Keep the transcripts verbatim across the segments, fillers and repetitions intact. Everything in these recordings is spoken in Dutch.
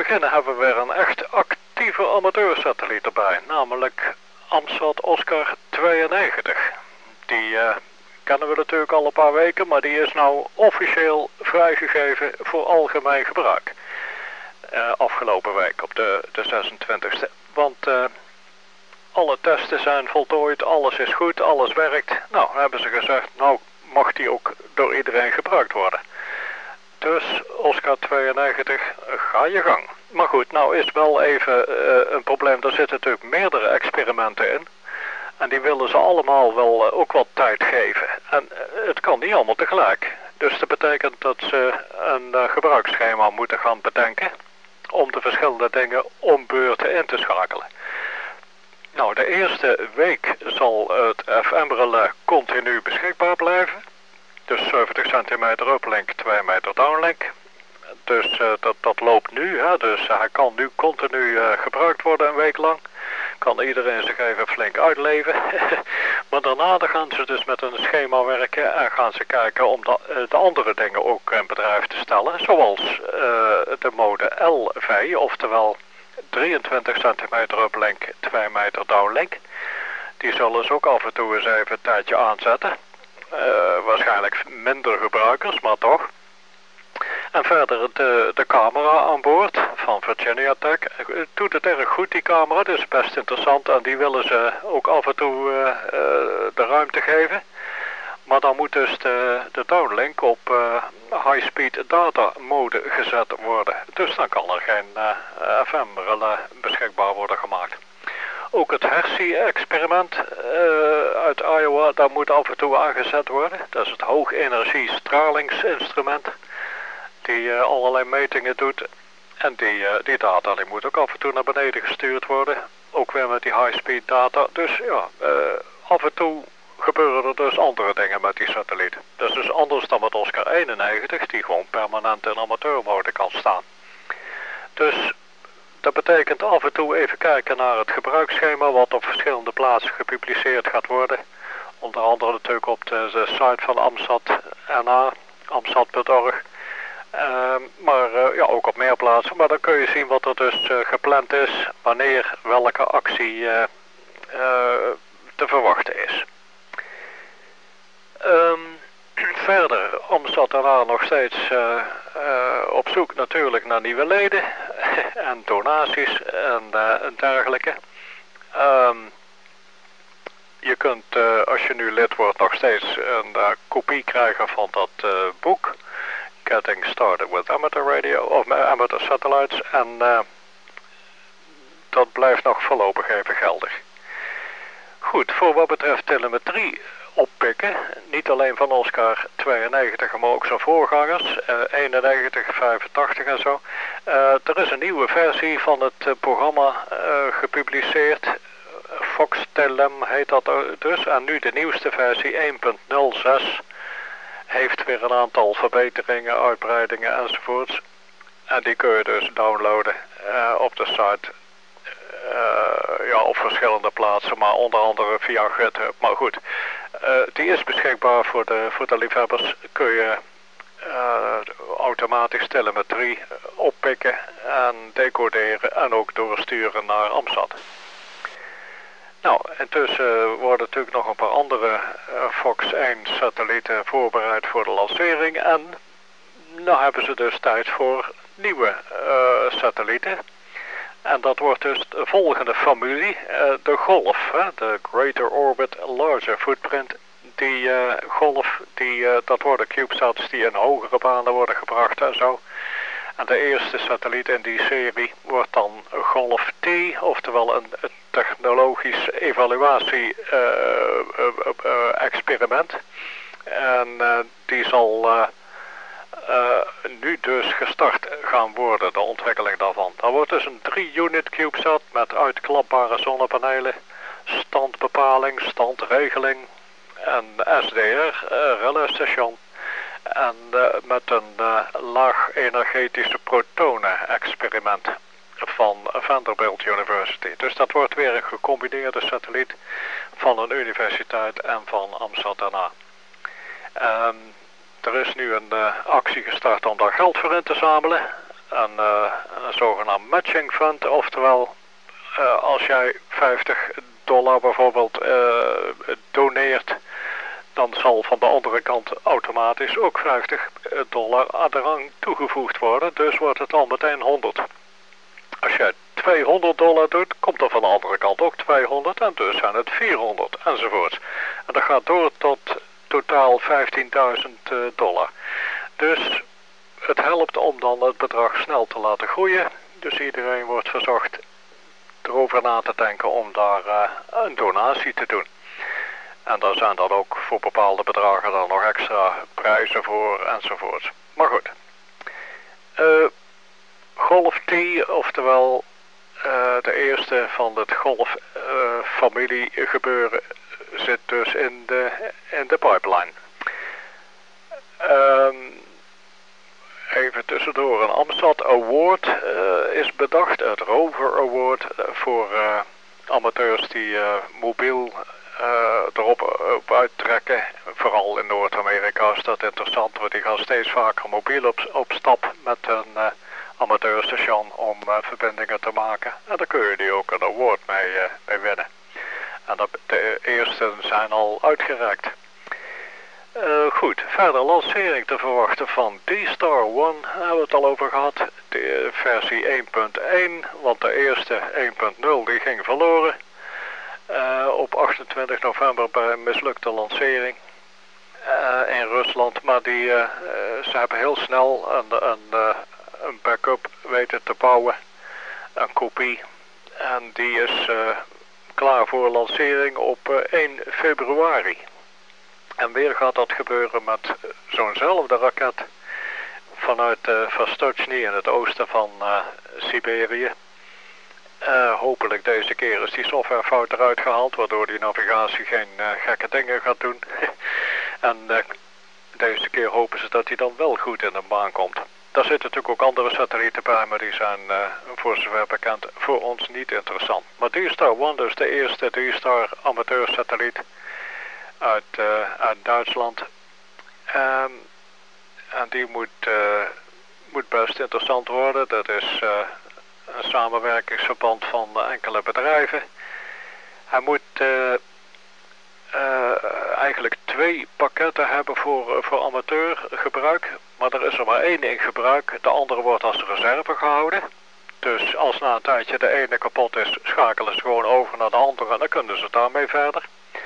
beginnen hebben we weer een echt actieve amateursatelliet erbij. Namelijk AMSAT Oscar tweeënnegentig. Die uh, kennen we natuurlijk al een paar weken, maar die is nou officieel vrijgegeven voor algemeen gebruik. Uh, afgelopen week op de, de zesentwintigste. Want uh, alle testen zijn voltooid, alles is goed, alles werkt. Nou, hebben ze gezegd, nou mag die ook door iedereen gebruikt worden. Dus Oscar tweeënnegentig, ga je gang. Maar goed, nou is wel even uh, een probleem. Er zitten natuurlijk meerdere experimenten in. En die willen ze allemaal wel uh, ook wat tijd geven. En uh, het kan niet allemaal tegelijk. Dus dat betekent dat ze een uh, gebruiksschema moeten gaan bedenken. Om de verschillende dingen om beurten in te schakelen. Nou, de eerste week zal het F M-relais continu beschikbaar blijven. Dus zeventig centimeter uplink, twee meter downlink. Dus uh, dat, dat loopt nu, hè? Dus uh, hij kan nu continu uh, gebruikt worden een week lang. Kan iedereen zich even flink uitleven. Maar daarna dan gaan ze dus met een schema werken en gaan ze kijken om de, uh, de andere dingen ook in bedrijf te stellen. Zoals uh, de mode L V, oftewel drieëntwintig centimeter uplink, twee meter downlink. Die zullen ze ook af en toe eens even een tijdje aanzetten. Uh, waarschijnlijk minder gebruikers, maar toch. En verder de, de camera aan boord van Virginia Tech. Het doet het erg goed, die camera. Dat is best interessant en die willen ze ook af en toe uh, uh, de ruimte geven. Maar dan moet dus de, de downlink op uh, high-speed data mode gezet worden. Dus dan kan er geen uh, F M-relais beschikbaar worden gemaakt. Ook het Hershey-experiment uh, uit Iowa, daar moet af en toe aangezet worden. Dat is het hoogenergie stralingsinstrument. Die uh, allerlei metingen doet. En die, uh, die data die moet ook af en toe naar beneden gestuurd worden. Ook weer met die high-speed data. Dus ja, uh, af en toe gebeuren er dus andere dingen met die satelliet. Dat is dus anders dan met Oscar eenennegentig, die gewoon permanent in amateurmode kan staan. Dus dat betekent af en toe even kijken naar het gebruiksschema, wat op verschillende plaatsen gepubliceerd gaat worden. Onder andere natuurlijk op de, de site van AMSAT N A, amsat punt org. Uh, maar uh, ja, ook op meer plaatsen. Maar dan kun je zien wat er dus uh, gepland is, wanneer welke actie uh, uh, te verwachten is. Um, verder, AMSAT N A nog steeds uh, uh, op zoek natuurlijk naar nieuwe leden en donaties en uh, dergelijke. Um, je kunt, uh, als je nu lid wordt, nog steeds een uh, kopie krijgen van dat uh, boek. Getting Started with Amateur Radio, of Amateur Satellites. En uh, dat blijft nog voorlopig even geldig. Goed, voor wat betreft telemetrie oppikken, niet alleen van Oscar tweeënnegentig, maar ook zijn voorgangers, uh, eenennegentig, vijfentachtig en zo. Uh, er is een nieuwe versie van het uh, programma uh, gepubliceerd. Foxtelem heet dat dus. En nu de nieuwste versie één punt nul zes. Heeft weer een aantal verbeteringen, uitbreidingen enzovoorts. En die kun je dus downloaden uh, op de site. Uh, ja, op verschillende plaatsen, maar onder andere via GitHub. Maar goed, uh, die is beschikbaar voor de, voor de liefhebbers. Kun je uh, automatisch telemetrie oppikken en decoderen en ook doorsturen naar AMSAT. Nou, intussen worden natuurlijk nog een paar andere uh, Fox één satellieten voorbereid voor de lancering. En nou hebben ze dus tijd voor nieuwe uh, satellieten. En dat wordt dus de volgende familie, uh, de Golf, hè, de Greater Orbit Larger Footprint. Die uh, Golf, die, uh, dat worden CubeSats die in hogere banen worden gebracht en zo. En de eerste satelliet in die serie wordt dan Golf T, oftewel een technologisch evaluatie-experiment. Uh, uh, uh, en uh, die zal uh, uh, nu dus gestart gaan worden, de ontwikkeling daarvan. Dat wordt dus een drie unit CubeSat met uitklapbare zonnepanelen, standbepaling, standregeling en S D R, uh, relaisstation. En uh, met een uh, laag energetische protonen-experiment van Vanderbilt University. Dus dat wordt weer een gecombineerde satelliet van een universiteit en van AMSAT N A. Um, er is nu een uh, actie gestart om daar geld voor in te zamelen. een, uh, een zogenaamd matching fund, oftewel uh, als jij vijftig dollar bijvoorbeeld uh, doneert, dan zal van de andere kant automatisch ook vijftig dollar aan de rang toegevoegd worden. Dus wordt het al meteen honderd. Als jij tweehonderd dollar doet, komt er van de andere kant ook tweehonderd en dus zijn het vierhonderd enzovoort. En dat gaat door tot totaal vijftienduizend dollar. Dus het helpt om dan het bedrag snel te laten groeien. Dus iedereen wordt verzocht erover na te denken om daar uh, een donatie te doen. En daar zijn dan ook voor bepaalde bedragen dan nog extra prijzen voor enzovoort. Maar goed. Uh, Golf T, oftewel uh, de eerste van het golffamilie uh, gebeuren, zit dus in de, in de pipeline. Um, even tussendoor, een Amstrad Award uh, is bedacht, het Rover Award, uh, voor uh, amateurs die uh, mobiel uh, erop op uittrekken. Vooral in Noord-Amerika is dat interessant, want die gaan steeds vaker mobiel op, op stap met een uh, amateurstation om uh, verbindingen te maken. En daar kun je die ook een award mee, uh, mee winnen. En dat, de eerste zijn al uitgereikt. Uh, goed, verder lancering te verwachten van D-Star One, daar hebben we het al over gehad. De versie één punt één, want de eerste één punt nul die ging verloren. Uh, op achtentwintig november bij een mislukte lancering uh, in Rusland. Maar die, uh, uh, ze hebben heel snel een, een, uh, een backup weten te bouwen, een kopie. En die is uh, klaar voor lancering op uh, één februari. En weer gaat dat gebeuren met zo'nzelfde raket vanuit uh, Vostochny in het oosten van uh, Siberië. Uh, hopelijk deze keer is die softwarefout eruit gehaald, waardoor die navigatie geen uh, gekke dingen gaat doen. en uh, deze keer hopen ze dat hij dan wel goed in de baan komt. Daar zitten natuurlijk ook andere satellieten bij, maar die zijn uh, voor zover bekend voor ons niet interessant. Maar D-Star One, dus de eerste D-Star amateursatelliet uit, uh, uit Duitsland. Um, en die moet, uh, moet best interessant worden. Dat is uh, een samenwerkingsverband van uh, enkele bedrijven. Hij moet uh, uh, eigenlijk twee pakketten hebben voor, uh, voor amateurgebruik. Maar er is er maar één in gebruik. De andere wordt als reserve gehouden. Dus als na een tijdje de ene kapot is, schakelen ze gewoon over naar de andere en dan kunnen ze daarmee verder.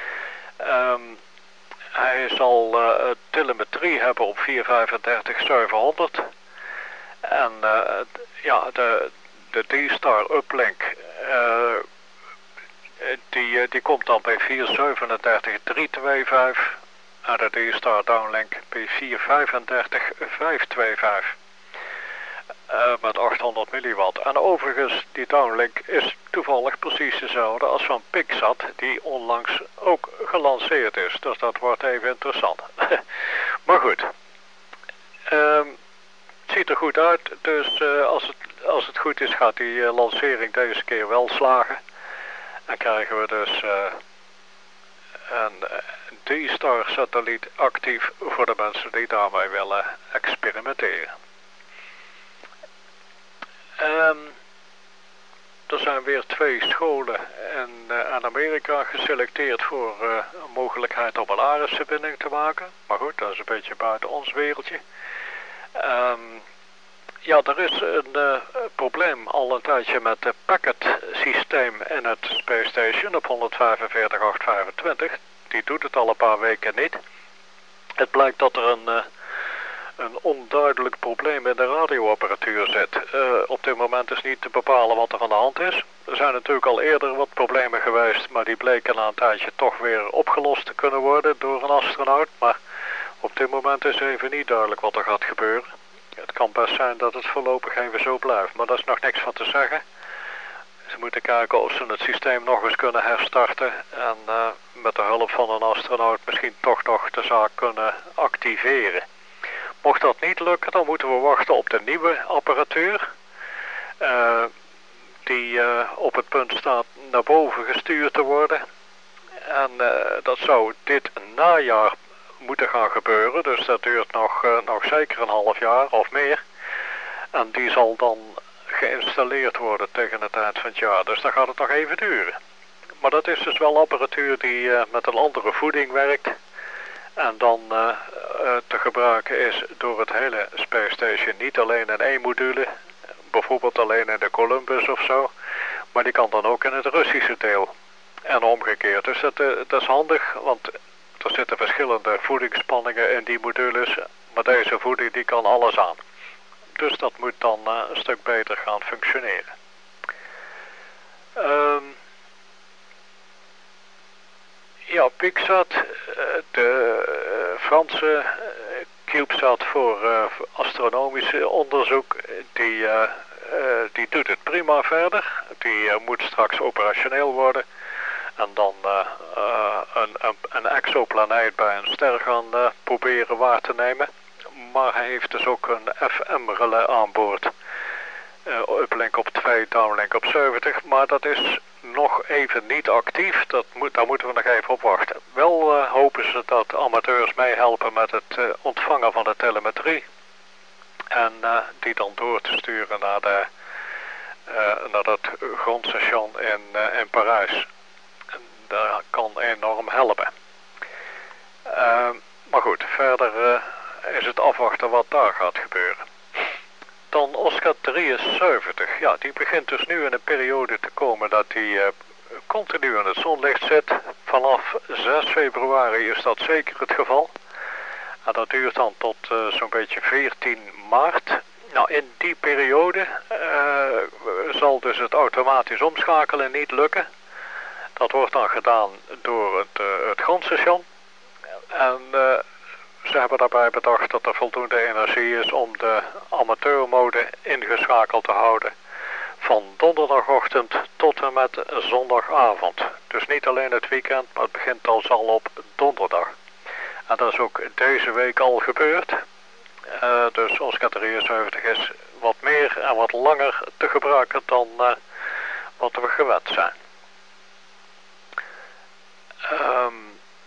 Um, hij zal uh, telemetrie hebben op vierhonderdvijfendertig zevenhonderd. En uh, ja, de, de D-Star Uplink, uh, die, die komt dan bij vierhonderdzevenendertig driehonderdvijfenveertig en de D-Star Downlink bij vierhonderdvijfendertig vijfhonderdvijfenveertig. Uh, met achthonderd milliwatt. En overigens, die downlink is toevallig precies dezelfde als van Pixat, die onlangs ook gelanceerd is. Dus dat wordt even interessant. maar goed. Um, het ziet er goed uit. Dus uh, als, het, als het goed is, gaat die uh, lancering deze keer wel slagen. En krijgen we dus uh, een D-Star satelliet actief voor de mensen die daarmee willen experimenteren. Um, er zijn weer twee scholen in, uh, in Amerika geselecteerd voor uh, een mogelijkheid om een Ares-verbinding te maken. Maar goed, dat is een beetje buiten ons wereldje. Um, ja, er is een uh, probleem al een tijdje met het packet systeem in het Space Station op honderdvijfenveertig achthonderdvijfentwintig. Die doet het al een paar weken niet. Het blijkt dat er een... Uh, een onduidelijk probleem in de radioapparatuur zit. Uh, op dit moment is niet te bepalen wat er aan de hand is. Er zijn natuurlijk al eerder wat problemen geweest, maar die bleken na een tijdje toch weer opgelost te kunnen worden door een astronaut. Maar op dit moment is even niet duidelijk wat er gaat gebeuren. Het kan best zijn dat het voorlopig even zo blijft, maar daar is nog niks van te zeggen. Ze moeten kijken of ze het systeem nog eens kunnen herstarten en uh, met de hulp van een astronaut misschien toch nog de zaak kunnen activeren. Mocht dat niet lukken, dan moeten we wachten op de nieuwe apparatuur. Uh, die uh, op het punt staat naar boven gestuurd te worden. En uh, dat zou dit najaar moeten gaan gebeuren. Dus dat duurt nog, uh, nog zeker een half jaar of meer. En die zal dan geïnstalleerd worden tegen het eind van het jaar. Dus dan gaat het nog even duren. Maar dat is dus wel apparatuur die uh, met een andere voeding werkt. En dan uh, uh, te gebruiken is door het hele Space Station. Niet alleen in één module. Bijvoorbeeld alleen in de Columbus of zo. Maar die kan dan ook in het Russische deel. En omgekeerd. Dus dat, uh, dat is handig. Want er zitten verschillende voedingsspanningen in die modules. Maar deze voeding die kan alles aan. Dus dat moet dan uh, een stuk beter gaan functioneren. Um, ja, PicSat, de uh, Franse CubeSat voor uh, astronomisch onderzoek, die, uh, uh, die doet het prima verder. Die uh, moet straks operationeel worden. En dan uh, uh, een, een, een exoplaneet bij een ster gaan uh, proberen waar te nemen. Maar hij heeft dus ook een F M-relais aan boord. Uh, uplink op twee, downlink op zeventig. Maar dat is nog even niet actief. Dat moet, daar moeten we nog even op wachten. Wel uh, hopen ze dat amateurs meehelpen met het uh, ontvangen van de telemetrie. En uh, die dan door te sturen naar, de, uh, naar het grondstation in, uh, in Parijs. En dat kan enorm helpen. Uh, maar goed, verder uh, is het afwachten wat daar gaat gebeuren. Dan Oscar drieënzeventig. Ja, die begint dus nu in een periode te komen dat die uh, continu in het zonlicht zit. Vanaf zes februari is dat zeker het geval. En dat duurt dan tot uh, zo'n beetje veertien maart. Nou, in die periode uh, zal dus het automatisch omschakelen niet lukken. Dat wordt dan gedaan door het, uh, het grondstation. En uh, ze hebben daarbij bedacht dat er voldoende energie is om de amateurmode ingeschakeld te houden. Van donderdagochtend tot en met zondagavond. Dus niet alleen het weekend, maar het begint al al op donderdag. En dat is ook deze week al gebeurd. Uh, dus Oscar drieënzeventig is wat meer en wat langer te gebruiken dan uh, wat we gewend zijn. Um,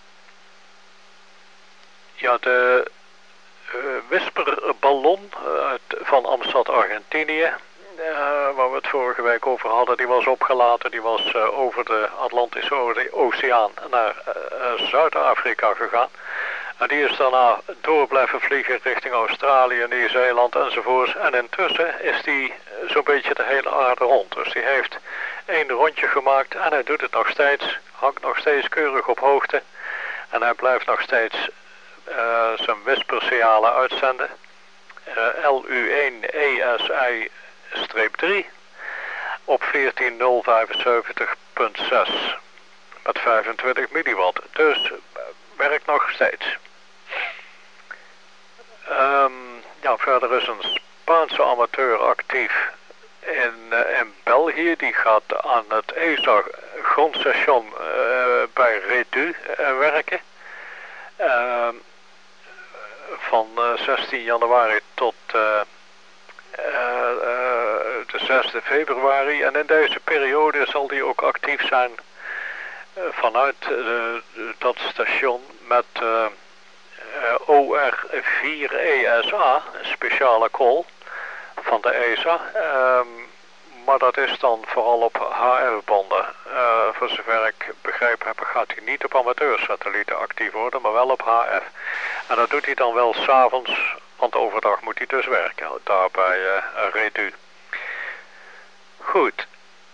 ja, de uh, Whisperballon uit, van Amstad, Argentinië, uh, waar we het vorige week over hadden, die was opgelaten. Die was uh, over de Atlantische Oceaan naar uh, Zuid-Afrika gegaan. En die is daarna door blijven vliegen richting Australië, Nieuw-Zeeland enzovoorts. En intussen is die zo'n beetje de hele aarde rond. Dus die heeft één rondje gemaakt en hij doet het nog steeds. Hangt nog steeds keurig op hoogte. En hij blijft nog steeds uh, zijn whispersignalen uitzenden. Uh, L U één E S I drie op veertien nul vijfenzeventig punt zes met vijfentwintig milliwatt. Dus uh, werkt nog steeds. Um, ja, verder is een Spaanse amateur actief in, uh, in België. Die gaat aan het E S A grondstation uh, bij Redu uh, werken. Uh, van uh, zestien januari tot uh, uh, uh, de zesde februari. En in deze periode zal die ook actief zijn uh, vanuit uh, dat station met uh, uh, O R vier E S A, een speciale call van de E S A. Um, maar dat is dan vooral op H F-banden. Uh, voor zover ik begrepen heb, gaat hij niet op amateursatellieten actief worden, maar wel op H F. En dat doet hij dan wel 's avonds, want overdag moet hij dus werken, daar bij uh, Redu. Goed.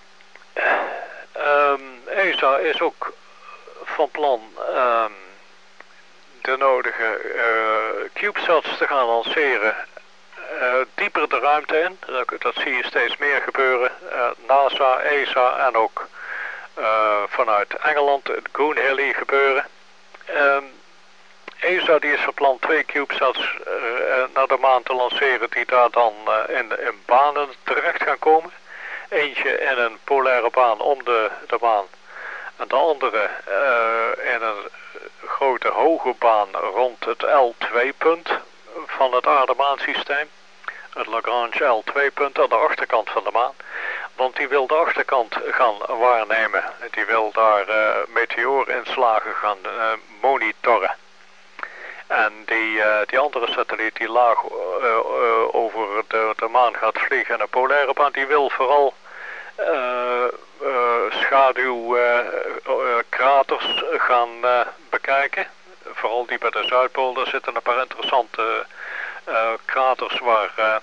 Um, E S A is ook van plan um, de nodige uh, CubeSats te gaan lanceren uh, dieper de ruimte in. Dat, dat zie je steeds meer gebeuren. Uh, NASA, E S A en ook uh, vanuit Engeland het Goonhilly gebeuren. Um, E S A die is van plan twee CubeSats uh, naar de maan te lanceren die daar dan uh, in, in banen terecht gaan komen. Eentje in een polaire baan om de, de maan. En de andere uh, in een grote hoge baan rond het L twee punt van het aarde-maansysteem. Het Lagrange L twee punt aan de achterkant van de maan. Want die wil de achterkant gaan waarnemen. Die wil daar uh, meteoorinslagen gaan uh, monitoren. En die, uh, die andere satelliet die laag uh, uh, over de, de maan gaat vliegen en een polaire baan, die wil vooral uh, uh, schaduwkraters uh, gaan uh, bekijken. Vooral die bij de Zuidpool, daar zitten een paar interessante uh, kraters waar uh,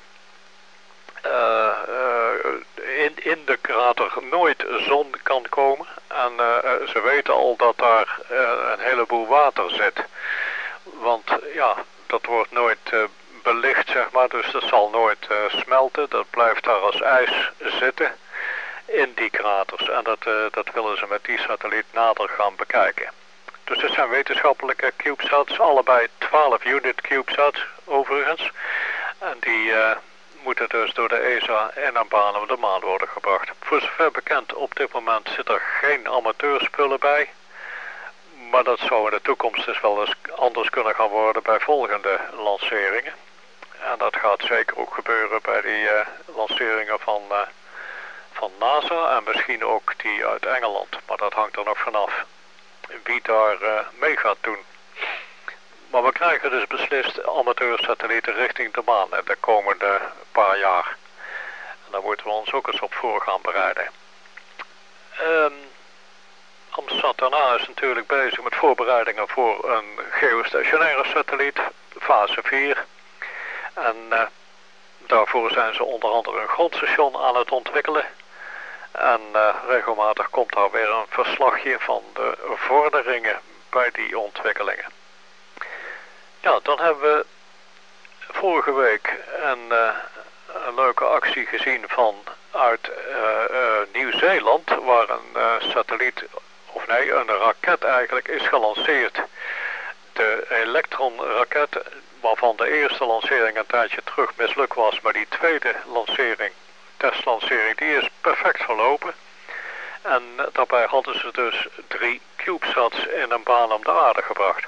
uh, uh, in, in de krater nooit zon kan komen. En uh, ze weten al dat daar uh, een heleboel water zit. Want ja, dat wordt nooit uh, belicht, zeg maar, dus dat zal nooit uh, smelten. Dat blijft daar als ijs zitten in die kraters. En dat, uh, dat willen ze met die satelliet nader gaan bekijken. Dus het zijn wetenschappelijke CubeSats, allebei twaalf unit CubeSats overigens. En die uh, moeten dus door de E S A in een baan om de maan worden gebracht. Voor zover bekend, op dit moment zit er geen amateurspullen bij. Maar dat zou in de toekomst dus wel eens anders kunnen gaan worden bij volgende lanceringen. En dat gaat zeker ook gebeuren bij die uh, lanceringen van, uh, van NASA en misschien ook die uit Engeland. Maar dat hangt er nog vanaf wie daar uh, mee gaat doen. Maar we krijgen dus beslist amateursatellieten richting de maan in de komende paar jaar. En daar moeten we ons ook eens op voor gaan bereiden. Um, Amstrad daarna is natuurlijk bezig met voorbereidingen voor een geostationaire satelliet, fase vier. En uh, daarvoor zijn ze onder andere een grondstation aan het ontwikkelen. En uh, regelmatig komt daar weer een verslagje van de vorderingen bij die ontwikkelingen. Ja, dan hebben we vorige week een, uh, een leuke actie gezien vanuit uh, uh, Nieuw-Zeeland, waar een uh, satelliet, of nee, een raket eigenlijk is gelanceerd. De Electron-raket, waarvan de eerste lancering een tijdje terug mislukt was, maar die tweede lancering, testlancering, die is perfect verlopen. En daarbij hadden ze dus drie CubeSats in een baan om de aarde gebracht.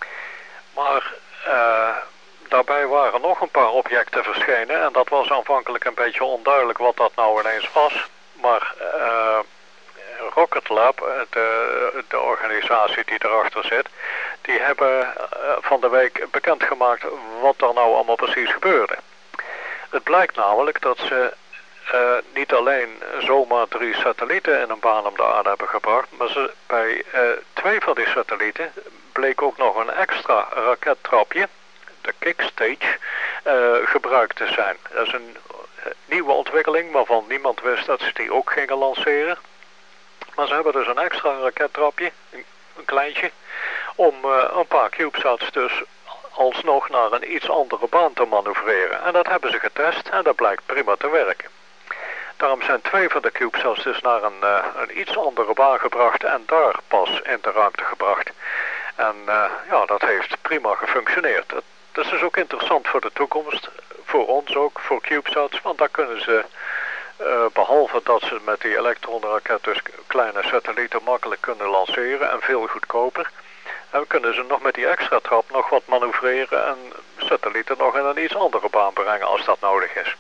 Maar uh, daarbij waren nog een paar objecten verschenen en dat was aanvankelijk een beetje onduidelijk wat dat nou ineens was. Maar uh, Rocket Lab, de, de organisatie die erachter zit, die hebben uh, van de week bekendgemaakt wat er nou allemaal precies gebeurde. Het blijkt namelijk dat ze uh, niet alleen zomaar drie satellieten in een baan om de aarde hebben gebracht, maar ze bij uh, twee van die satellieten bleek ook nog een extra rakettrapje, de kickstage, uh, gebruikt te zijn. Dat is een uh, nieuwe ontwikkeling waarvan niemand wist dat ze die ook gingen lanceren. Maar ze hebben dus een extra rakettrapje, een, een kleintje, om uh, een paar CubeSats dus alsnog naar een iets andere baan te manoeuvreren. En dat hebben ze getest en dat blijkt prima te werken. Daarom zijn twee van de CubeSats dus naar een, uh, een iets andere baan gebracht en daar pas in de ruimte gebracht. En uh, ja, dat heeft prima gefunctioneerd. Dat, dat is dus ook interessant voor de toekomst, voor ons ook, voor CubeSats, want daar kunnen ze, uh, behalve dat ze met die elektronenraket dus kleine satellieten makkelijk kunnen lanceren en veel goedkoper, en kunnen ze nog met die extra trap nog wat manoeuvreren en satellieten nog in een iets andere baan brengen als dat nodig is.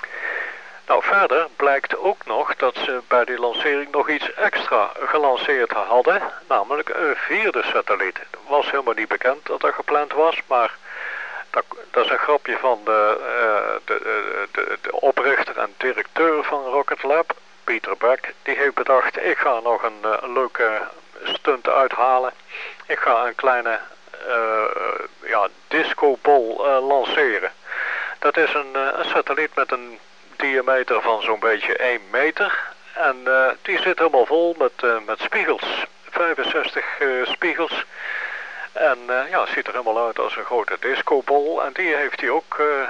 Nou, verder blijkt ook nog dat ze bij die lancering nog iets extra gelanceerd hadden, namelijk een vierde satelliet. Het was helemaal niet bekend dat dat gepland was, maar dat, dat is een grapje van de, uh, de, de, de, de oprichter en directeur van Rocket Lab, Peter Beck. Die heeft bedacht, ik ga nog een uh, leuke stunt uithalen. Ik ga een kleine uh, ja, discobol uh, lanceren. Dat is een, uh, een satelliet met een diameter van zo'n beetje één meter. En uh, die zit helemaal vol met, uh, met spiegels. vijfenzestig uh, spiegels. En uh, ja, het ziet er helemaal uit als een grote discobol. En die heeft hij ook uh, uh,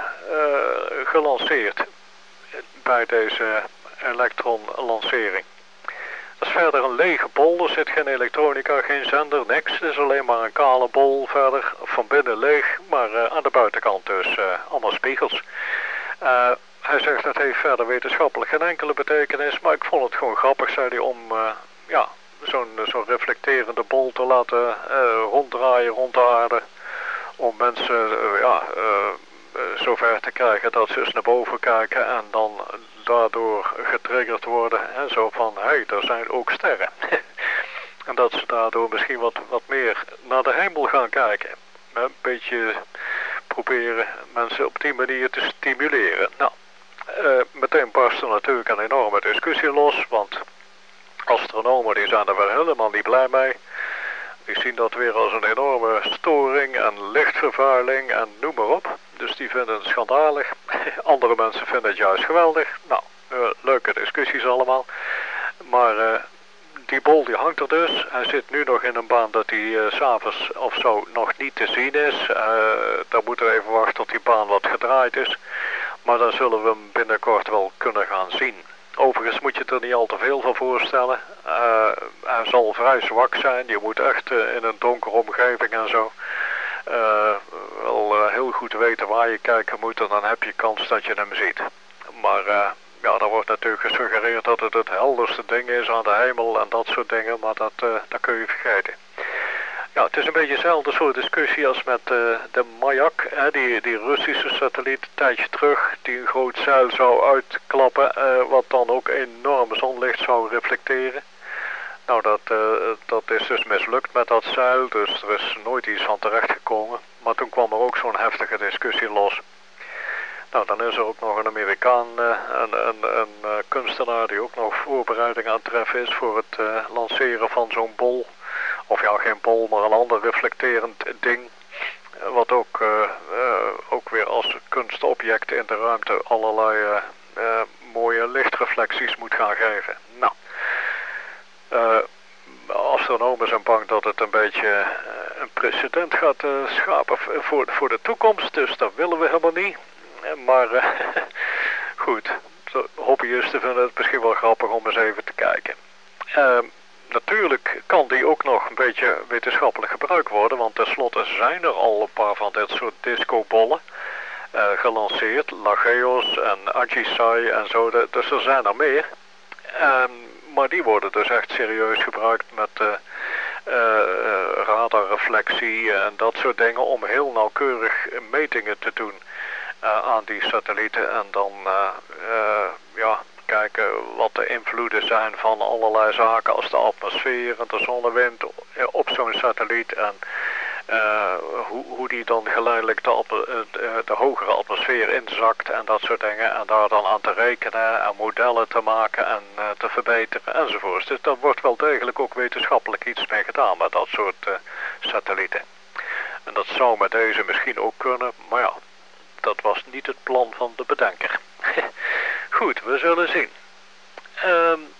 gelanceerd bij deze elektronlancering. Dat is verder een lege bol, er zit geen elektronica, geen zender, niks. Het is alleen maar een kale bol verder, van binnen leeg, maar uh, aan de buitenkant dus uh, allemaal spiegels. Uh, hij zegt dat heeft verder wetenschappelijk geen enkele betekenis, maar ik vond het gewoon grappig, zei hij, om uh, ja, zo'n zo'n reflecterende bol te laten uh, ronddraaien rond de aarde. Om mensen uh, ja, uh, uh, zover te krijgen dat ze eens naar boven kijken en dan daardoor getriggerd worden. En zo van, hé, hey, er zijn ook sterren. En dat ze daardoor misschien wat, wat meer naar de hemel gaan kijken. een beetje proberen mensen op die manier te stimuleren. Nou, uh, meteen barst er natuurlijk een enorme discussie los, want astronomen die zijn er weer helemaal niet blij mee. Die zien dat weer als een enorme storing en lichtvervuiling en noem maar op. Dus die vinden het schandalig. Andere mensen vinden het juist geweldig. Nou, uh, leuke discussies allemaal. Maar uh, die bol die hangt er dus. Hij zit nu nog in een baan dat hij uh, 's avonds of zo nog niet te zien is. Uh, dan moeten we even wachten tot die baan wat gedraaid is. Maar dan zullen we hem binnenkort wel kunnen gaan zien. Overigens moet je er niet al te veel van voorstellen. Uh, hij zal vrij zwak zijn. Je moet echt uh, in een donkere omgeving en zo uh, wel uh, heel goed weten waar je kijken moet. En dan heb je kans dat je hem ziet. Maar uh, ja, er wordt natuurlijk gesuggereerd dat het het helderste ding is aan de hemel en dat soort dingen. Maar dat, uh, dat kun je vergeten. Ja, het is een beetje hetzelfde soort discussie als met uh, de Mayak, hè, die, die Russische satelliet een tijdje terug, die een groot zeil zou uitklappen, uh, wat dan ook enorm zonlicht zou reflecteren. Nou, dat, uh, dat is dus mislukt met dat zeil, dus er is nooit iets van terechtgekomen. Maar toen kwam er ook zo'n heftige discussie los. Nou, dan is er ook nog een Amerikaan, uh, een, een, een uh, kunstenaar die ook nog voorbereiding aan het treffen is voor het uh, lanceren van zo'n bol. Of ja, geen bol, maar een ander reflecterend ding. Wat ook, uh, uh, ook weer als kunstobject in de ruimte allerlei uh, uh, mooie lichtreflecties moet gaan geven. Nou, uh, astronomen zijn bang dat het een beetje uh, een precedent gaat uh, schapen voor, voor de toekomst. Dus dat willen we helemaal niet. Maar uh, goed, de hobbyisten vinden het misschien wel grappig om eens even te kijken. Uh, Natuurlijk kan die ook nog een beetje wetenschappelijk gebruikt worden, want tenslotte zijn er al een paar van dit soort discobollen uh, gelanceerd. Lageos en Agisai en zo, de, dus er zijn er meer. Um, maar die worden dus echt serieus gebruikt met uh, uh, radarreflectie en dat soort dingen om heel nauwkeurig metingen te doen uh, aan die satellieten en dan uh, uh, ja... kijken wat de invloeden zijn van allerlei zaken als de atmosfeer en de zonnewind op zo'n satelliet en uh, hoe, hoe die dan geleidelijk de, de, de hogere atmosfeer inzakt en dat soort dingen en daar dan aan te rekenen en modellen te maken en uh, te verbeteren enzovoort. Dus daar wordt wel degelijk ook wetenschappelijk iets mee gedaan met dat soort uh, satellieten. En dat zou met deze misschien ook kunnen, maar ja, dat was niet het plan van de bedenker. Goed, we zullen zien. Um,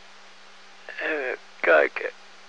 even kijken.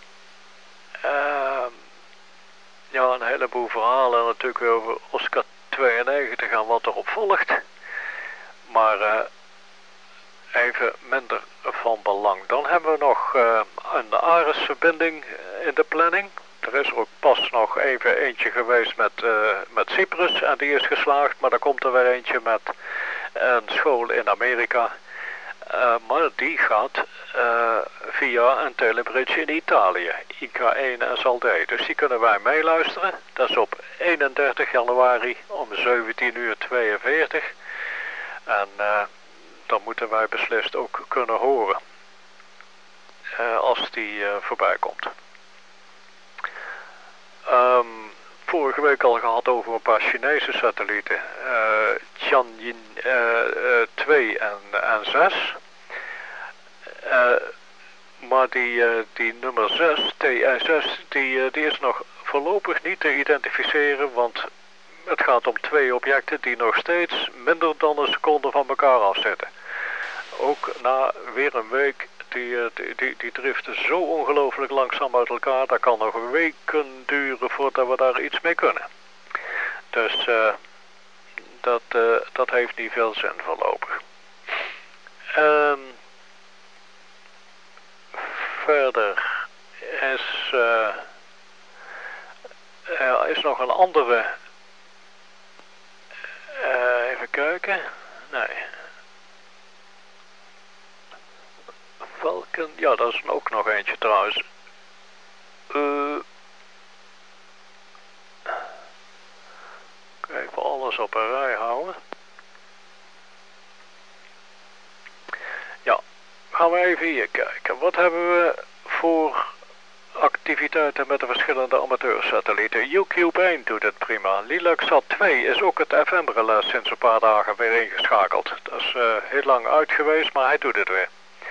Um, ja, een heleboel verhalen natuurlijk weer over Oscar tweeënnegentig en wat erop volgt. Maar uh, even minder van belang. Dan hebben we nog uh, een Ares-verbinding in de planning. Er is er ook pas nog even eentje geweest met, uh, met Cyprus en die is geslaagd. Maar er komt er weer eentje met een school in Amerika. Uh, maar die gaat uh, via een telebridge in Italië. I K één en Saldé. Dus die kunnen wij meeluisteren. Dat is op eenendertig januari om zeventien uur tweeënveertig. En uh, dan moeten wij beslist ook kunnen horen. Uh, als die uh, voorbij komt. Um, vorige week al gehad over een paar Chinese satellieten. Uh, Tianjin uh, uh, twee en, en zes. Uh, maar die, uh, die nummer zes, T I zes, die, uh, die is nog voorlopig niet te identificeren. Want het gaat om twee objecten die nog steeds minder dan een seconde van elkaar afzitten. Ook na weer een week. Die, die, die, die driften zo ongelooflijk langzaam uit elkaar. Dat kan nog weken duren voordat we daar iets mee kunnen. Dus uh, dat, uh, dat heeft niet veel zin voorlopig. Um, verder is, uh, er is nog een andere. Uh, even kijken. Nee. Falcon, ja, dat is ook nog eentje trouwens. Uh, even alles op een rij houden. Ja, gaan we even hier kijken. Wat hebben we voor activiteiten met de verschillende amateursatellieten. U Cube één doet het prima. Lilacsat twee is ook het F M-relais sinds een paar dagen weer ingeschakeld. Dat is uh, heel lang uit geweest, maar hij doet het weer.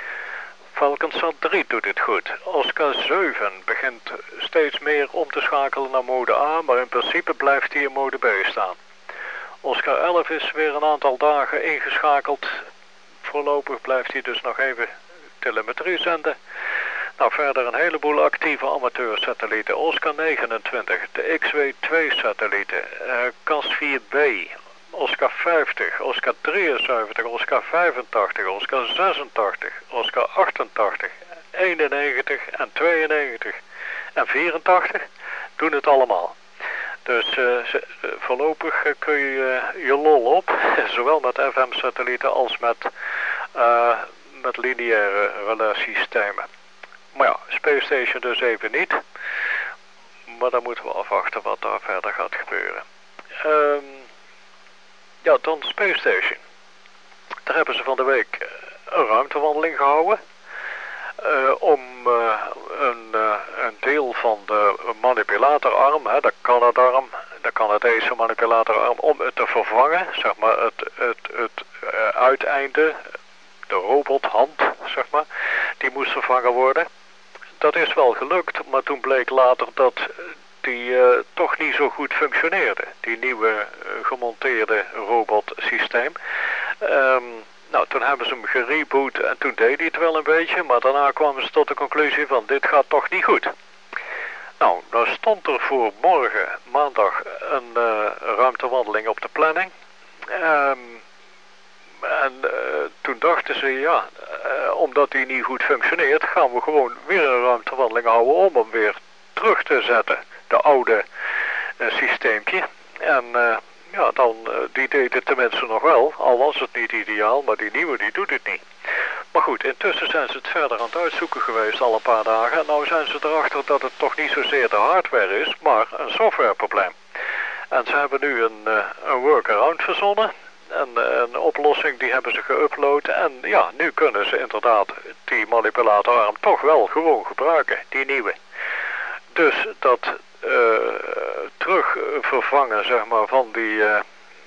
Falconsat drie doet het goed. Oscar zeven begint steeds meer om te schakelen naar mode A, maar in principe blijft hij in mode B staan. Oscar elf is weer een aantal dagen ingeschakeld. Voorlopig blijft hij dus nog even telemetrie zenden. Nou, verder een heleboel actieve amateursatellieten. Oscar negenentwintig, de X W twee satellieten, uh, C A S vier B, Oscar vijftig, Oscar drieënzeventig, Oscar vijfentachtig, Oscar zesentachtig, Oscar achtentachtig, eenennegentig en tweeënnegentig en vierentachtig doen het allemaal. Dus uh, ze, uh, voorlopig uh, kun je uh, je lol op, zowel met F M-satellieten als met, uh, met lineaire relaissystemen. Maar ja, Space Station dus even niet. Maar dan moeten we afwachten wat daar verder gaat gebeuren. Um, ja, dan Space Station. Daar hebben ze van de week een ruimtewandeling gehouden. Uh, om uh, een, uh, een deel van de manipulatorarm, hè, de Canadarm, de Canadese manipulatorarm, om het te vervangen. Zeg maar het, het, het uh, uiteinde, de robothand, zeg maar, die moest vervangen worden. Dat is wel gelukt, maar toen bleek later dat die uh, toch niet zo goed functioneerde. Die nieuwe uh, gemonteerde robotsysteem. Um, nou, toen hebben ze hem gereboot en toen deed hij het wel een beetje, maar daarna kwamen ze tot de conclusie van dit gaat toch niet goed. Nou, dan stond er voor morgen, maandag, een uh, ruimtewandeling op de planning. Um, En uh, toen dachten ze, ja, uh, omdat die niet goed functioneert, gaan we gewoon weer een ruimtewandeling houden om hem weer terug te zetten. De oude uh, systeempje. En uh, ja, dan, uh, die deed het tenminste nog wel, al was het niet ideaal, maar die nieuwe die doet het niet. Maar goed, intussen zijn ze het verder aan het uitzoeken geweest al een paar dagen. En nou zijn ze erachter dat het toch niet zozeer de hardware is, maar een softwareprobleem. En ze hebben nu een, uh, een workaround verzonnen. En een oplossing die hebben ze geüpload en ja, nu kunnen ze inderdaad die manipulatorarm toch wel gewoon gebruiken, die nieuwe. Dus dat uh, terugvervangen zeg maar van die uh,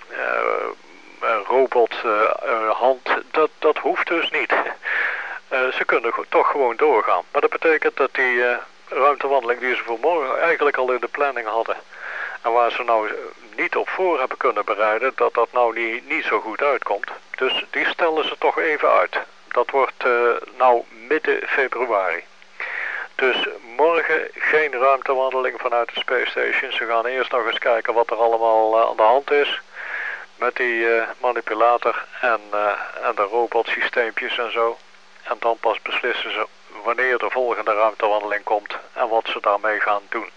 uh, robothand, uh, dat, dat hoeft dus niet. Uh, ze kunnen toch gewoon doorgaan. Maar dat betekent dat die uh, ruimtewandeling die ze voor morgen eigenlijk al in de planning hadden en waar ze nou niet op voor hebben kunnen bereiden, dat dat nou niet, niet zo goed uitkomt. Dus die stellen ze toch even uit. Dat wordt uh, nou midden februari. Dus morgen geen ruimtewandeling vanuit de Space Station. Ze gaan eerst nog eens kijken wat er allemaal uh, aan de hand is met die uh, manipulator en, uh, en de robotsysteempjes en zo. En dan pas beslissen ze wanneer de volgende ruimtewandeling komt en wat ze daarmee gaan doen.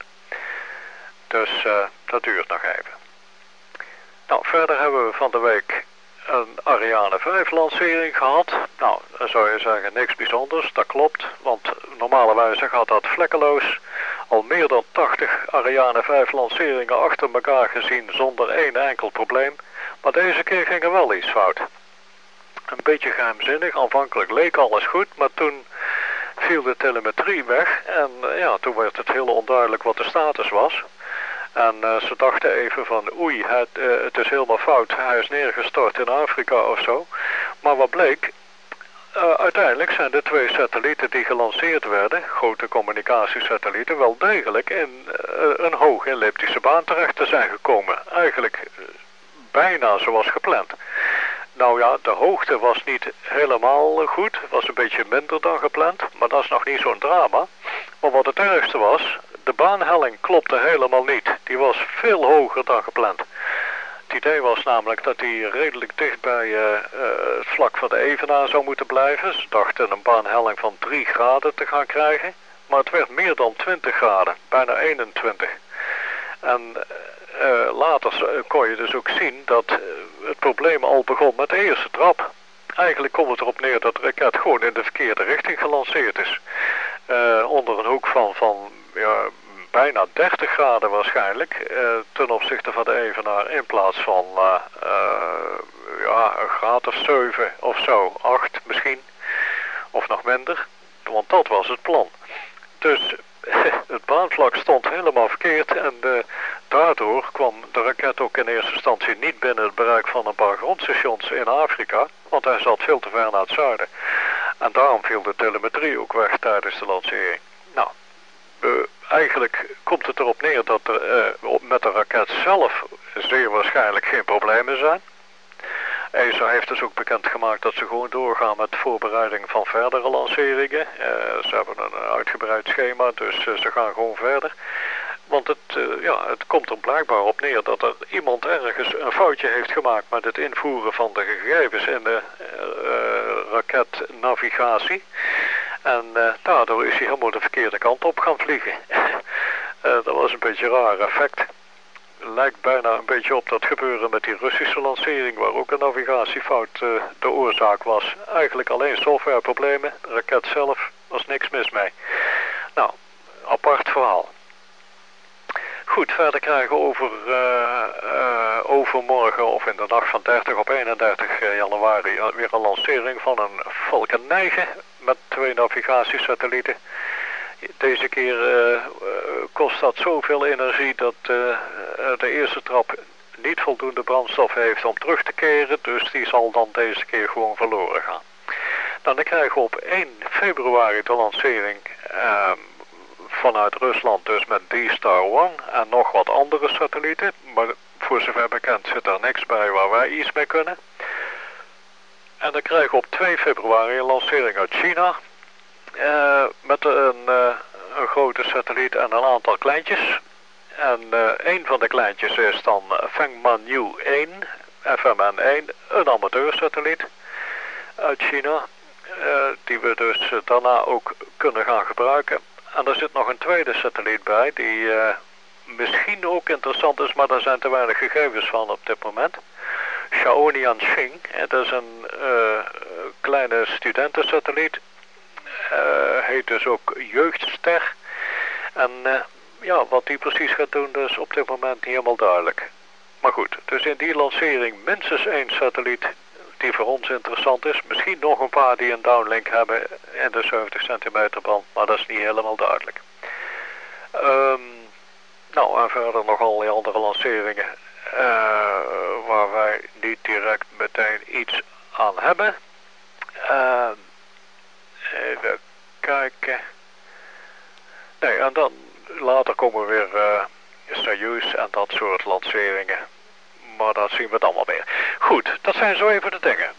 Dus uh, dat duurt nog even. Nou, verder hebben we van de week een Ariane vijf lancering gehad. Nou, dan zou je zeggen niks bijzonders, dat klopt. Want normalerwijze gaat dat vlekkeloos. Al meer dan tachtig Ariane vijf lanceringen achter elkaar gezien zonder één enkel probleem. Maar deze keer ging er wel iets fout. Een beetje geheimzinnig, aanvankelijk leek alles goed, maar toen viel de telemetrie weg. En uh, ja, toen werd het heel onduidelijk wat de status was. En uh, ze dachten even van oei, het, uh, het is helemaal fout, hij is neergestort in Afrika of zo. Maar wat bleek, uh, uiteindelijk zijn de twee satellieten die gelanceerd werden, grote communicatiesatellieten, wel degelijk in uh, een hoge elliptische baan terecht te zijn gekomen. Eigenlijk uh, bijna zoals gepland. Nou ja, de hoogte was niet helemaal goed, was een beetje minder dan gepland, maar dat is nog niet zo'n drama. Maar wat het ergste was, de baanhelling klopte helemaal niet. Die was veel hoger dan gepland. Het idee was namelijk dat die redelijk dicht bij uh, uh, het vlak van de evenaar zou moeten blijven. Ze dachten een baanhelling van drie graden te gaan krijgen. Maar het werd meer dan twintig graden, bijna eenentwintig. En uh, later kon je dus ook zien dat uh, het probleem al begon met de eerste trap. Eigenlijk komt het erop neer dat de raket gewoon in de verkeerde richting gelanceerd is. Uh, onder een hoek van, van ja, bijna dertig graden waarschijnlijk, uh, ten opzichte van de evenaar, in plaats van uh, uh, ja, een graad of zeven of zo, acht misschien, of nog minder, want dat was het plan. Dus het baanvlak stond helemaal verkeerd en uh, daardoor kwam de raket ook in eerste instantie niet binnen het bereik van een paar grondstations in Afrika, want hij zat veel te ver naar het zuiden. En daarom viel de telemetrie ook weg tijdens de lancering. Nou, uh, eigenlijk komt het erop neer dat er uh, met de raket zelf zeer waarschijnlijk geen problemen zijn. E S A heeft dus ook bekendgemaakt dat ze gewoon doorgaan met de voorbereiding van verdere lanceringen. Uh, ze hebben een uitgebreid schema, dus uh, ze gaan gewoon verder. Want het, uh, ja, het komt er blijkbaar op neer dat er iemand ergens een foutje heeft gemaakt met het invoeren van de gegevens in de uh, raketnavigatie. En uh, daardoor is hij helemaal de verkeerde kant op gaan vliegen. uh, dat was een beetje een raar effect. Lijkt bijna een beetje op dat gebeuren met die Russische lancering, waar ook een navigatiefout uh, de oorzaak was. Eigenlijk alleen softwareproblemen, de raket zelf was niks mis mee. Nou, apart verhaal. Goed, verder krijgen we over, uh, uh, overmorgen of in de nacht van dertig op eenendertig januari weer een lancering van een Falcon negen met twee navigatiesatellieten. Deze keer uh, kost dat zoveel energie dat uh, de eerste trap niet voldoende brandstof heeft om terug te keren. Dus die zal dan deze keer gewoon verloren gaan. Nou, dan krijgen we op één februari de lancering uh, vanuit Rusland dus met D-Star één en nog wat andere satellieten. Maar voor zover bekend zit er niks bij waar wij iets mee kunnen. En dan krijgen we op twee februari een lancering uit China. Uh, met een, uh, een grote satelliet en een aantal kleintjes. En uh, een van de kleintjes is dan Fengmanyu één, F M N één, een amateursatelliet uit China. Uh, die we dus uh, daarna ook kunnen gaan gebruiken. En er zit nog een tweede satelliet bij die uh, misschien ook interessant is, maar daar zijn te weinig gegevens van op dit moment. Shaonianxing, dat is een uh, kleine studentensatelliet. Uh, heet dus ook Jeugdster. En uh, ja, wat die precies gaat doen, is op dit moment niet helemaal duidelijk. Maar goed, dus in die lancering minstens één satelliet die voor ons interessant is. Misschien nog een paar die een downlink hebben in de zeventig centimeter band, maar dat is niet helemaal duidelijk. Um, nou, en verder nog allerlei andere lanceringen uh, waar wij niet direct meteen iets aan hebben. Uh, Even kijken. Nee, en dan later komen weer uh, Soyuz en dat soort lanceringen. Maar dat zien we dan wel weer. Goed, dat zijn zo even de dingen.